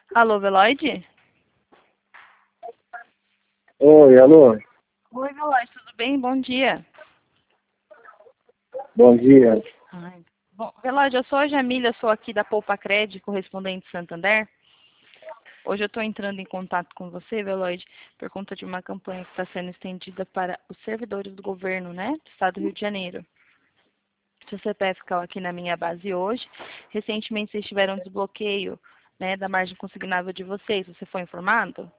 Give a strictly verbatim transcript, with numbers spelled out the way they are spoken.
Alô, Veloide? Oi, alô. Oi, Veloide, tudo bem? Bom dia. Bom dia. Ai. Bom, Veloide, eu sou a Jamília, sou aqui da Poupa Cred, correspondente Santander. Hoje eu estou entrando em contato com você, Veloide, por conta de uma campanha que está sendo estendida para os servidores do governo, né, do Estado do Rio de Janeiro. Seu C P F ficou aqui na minha base hoje. Recentemente vocês tiveram um desbloqueio, né, da margem consignável de vocês. Você foi informado?